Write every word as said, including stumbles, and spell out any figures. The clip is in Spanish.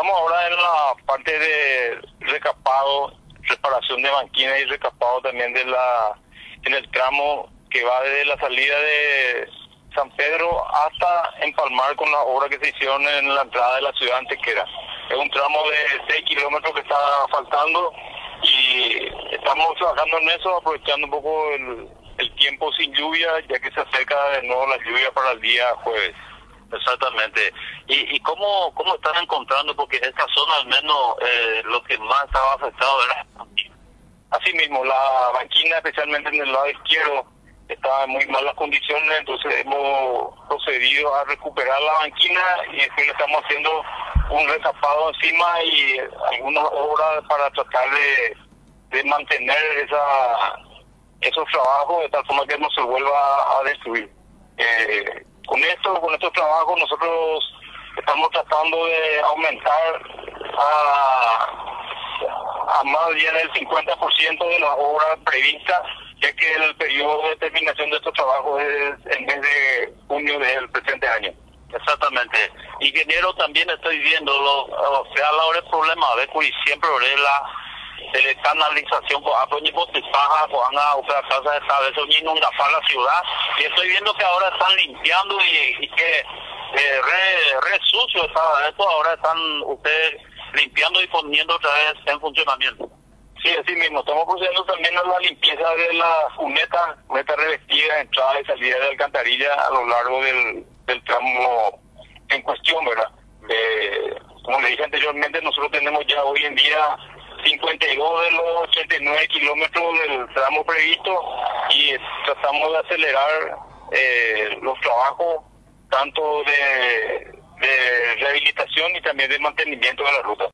Estamos ahora en la parte de recapado, reparación de banquina y recapado también de la en el tramo que va desde la salida de San Pedro hasta empalmar con las obras que se hicieron en la entrada de la ciudad antequera. Es un tramo de seis kilómetros que está faltando y estamos trabajando en eso, aprovechando un poco el, el tiempo sin lluvia, ya que se acerca de nuevo la lluvia para el día jueves. Exactamente. ¿Y, y cómo, cómo están encontrando? Porque esta zona al menos eh, lo que más estaba afectado era... Así mismo, la banquina, especialmente en el lado izquierdo, estaba en muy malas condiciones, entonces hemos procedido a recuperar la banquina y después le estamos haciendo un recapado encima y algunas obras para tratar de, de mantener esa esos trabajos de tal forma que no se vuelva a destruir. Eh, con esto, con estos trabajos nosotros estamos tratando de aumentar a, a más bien el cincuenta por ciento de las obras previstas, ya que el periodo de terminación de estos trabajos es en mes de junio del presente año. Exactamente. Ingeniero, también estoy viendo, lo, o sea, ahora el problema de que siempre es la de canalización, por ni botipaja, por a otra casa de esta vez, ni inunda para la ciudad, y estoy viendo que ahora están limpiando y, y que eh, re, re sucio está esto, ahora están ustedes limpiando y poniendo otra vez en funcionamiento. Sí, así mismo, estamos procediendo también a la limpieza de la cuneta, cuneta revestida, entrada y salida de alcantarilla a lo largo del, del tramo en cuestión, ¿verdad? Eh, como le dije anteriormente, nosotros tenemos ya hoy en día cincuenta y dos de los ochenta y nueve kilómetros del tramo previsto y tratamos de acelerar eh, los trabajos tanto de, de rehabilitación y también de mantenimiento de la ruta.